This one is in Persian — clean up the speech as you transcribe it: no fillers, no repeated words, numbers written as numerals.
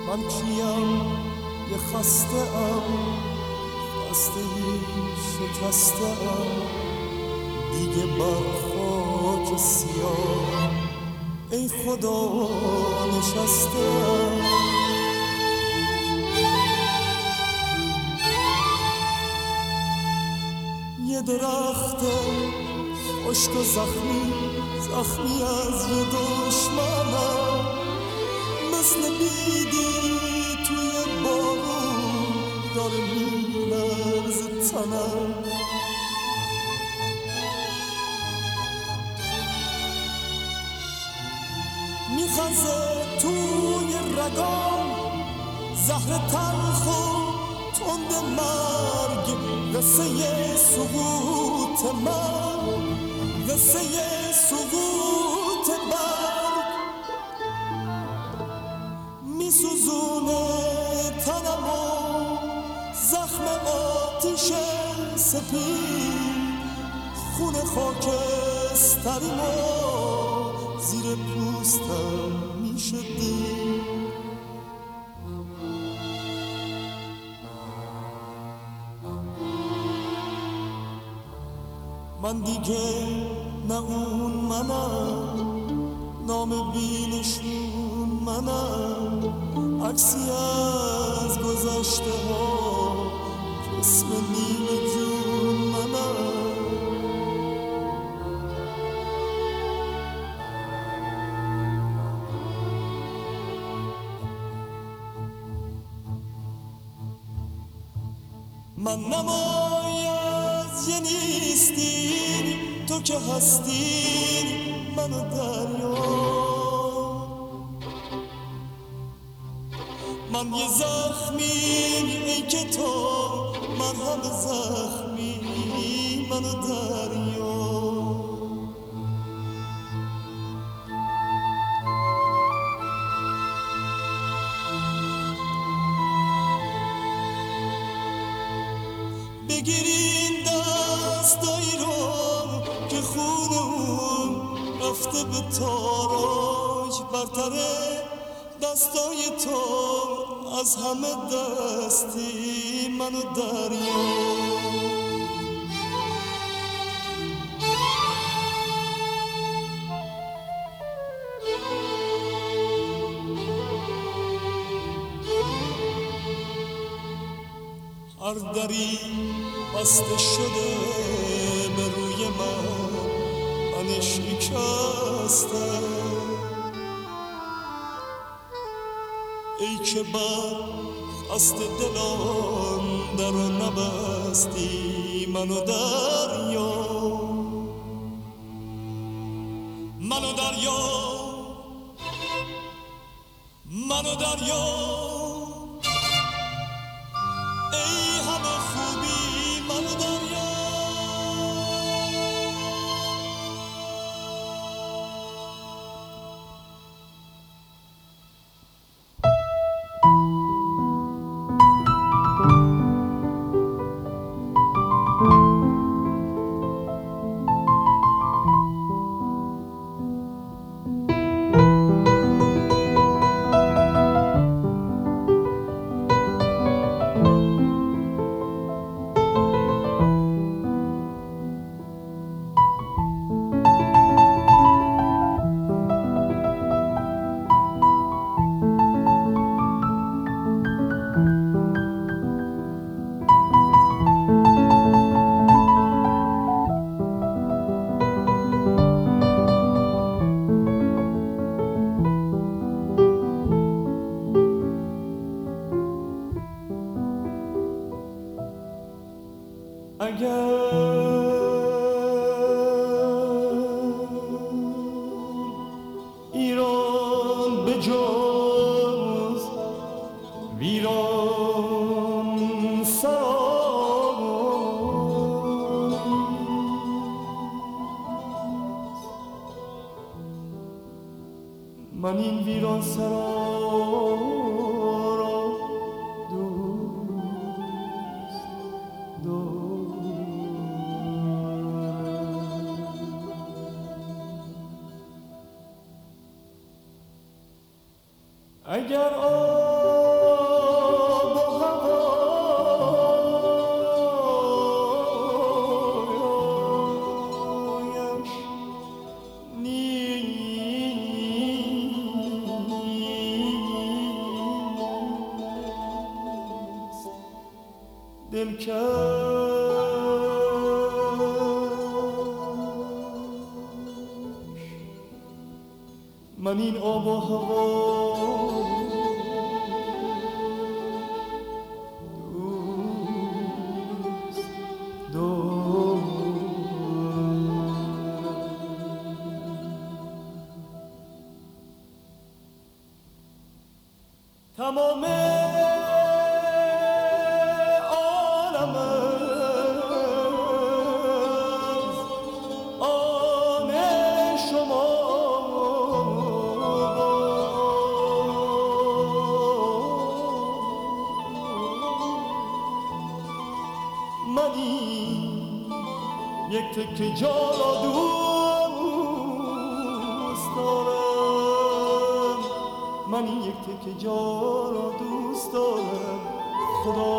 من کیم یه خسته ام، خستگی شکسته ام، دیگه بر خاک سیاه ای خدا نشسته ام. یه درخت خشک و زخمی از یه دشمنم، مثل بیدی توی بارون داره میلرزه تنم. میخزه توی رگام زهر تلخ و تند مرگ، قصه سقوط من، قصه سقوط برگ. میسوزونه تنم و زخم آتیش سپید، خون خاکستریم و زیر پوستم میشه دید. من دیگه نه اون منم، نام بینشون منم، عکسی از گذشته ها که اسم نیمه جون منم. من نمای از یه نیستین، تو که هستین من و دریا. من یه زخمی ای که تو مرهم زخمی من و دریا. بگیرین دستایی رو که خون اون رفته به تاراج برتره، دستای تو از همه دستی من و دریا. هر دری بسته شده به روی من شکسته، ای که بر خست دلان در نبستی من و دریا. من و دریا، من و دریا، ای همه خوبی من و دریا. ایران به جز ویران سرای، من این ویران سرای را دوست دارم. اگر من این آب و هوا دوست دارم. تمام عالم آن شما یک تکه جا را دوست دارم. من یک تکه جا را دوست دارم. خدا